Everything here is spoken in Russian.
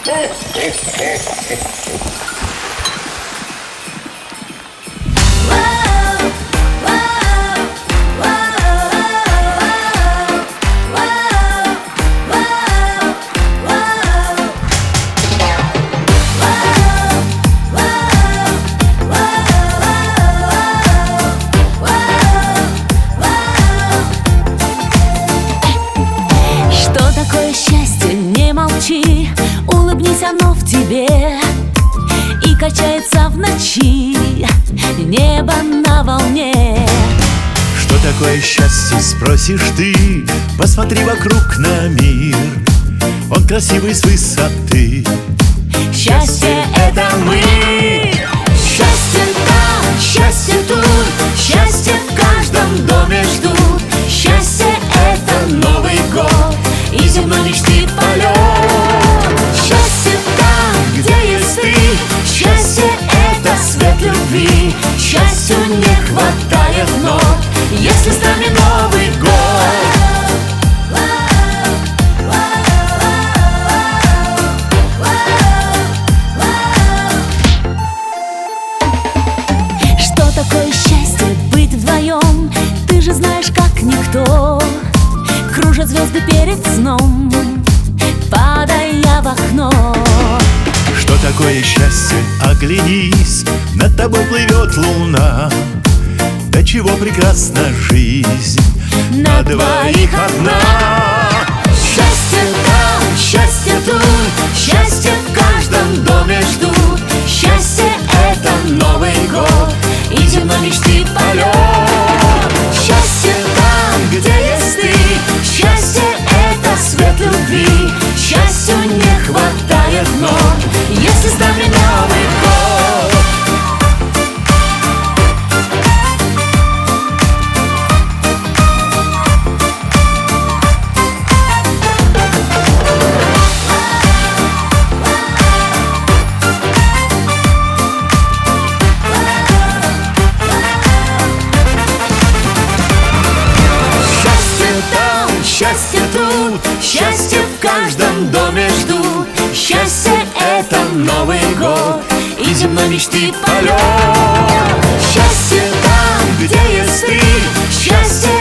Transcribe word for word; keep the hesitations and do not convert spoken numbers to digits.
Улыбнись, оно в тебе и качается в ночи небо на волне. Что такое счастье, спросишь ты? Посмотри вокруг на мир, он красивый с высоты. Счастье — это мы. Счастье там, счастье тут, счастье в каждом доме ждут. Счастье — это Новый год и земной мечты полет. Счастье там, где есть ты, счастье — это свет любви. Счастью не хватает ног, если с нами Новый год. Что такое счастье быть вдвоем? Ты же знаешь, как никто. Кружат звезды перед сном, падая в окно. Что такое счастье? Оглянись, над тобой плывет луна. До чего прекрасна жизнь, на двоих одна. Счастье там, счастье тут, счастье в каждом доме ждут. Счастье — это Новый год и земной мечты полет. Счастье там, где есть ты, счастье — это свет любви. Счастью не хватает ног, если с нами Новый год. Счастье тут, счастье в каждом доме ждут. Счастье — это Новый год и земной мечты полет. Счастье там, где есть ты, счастье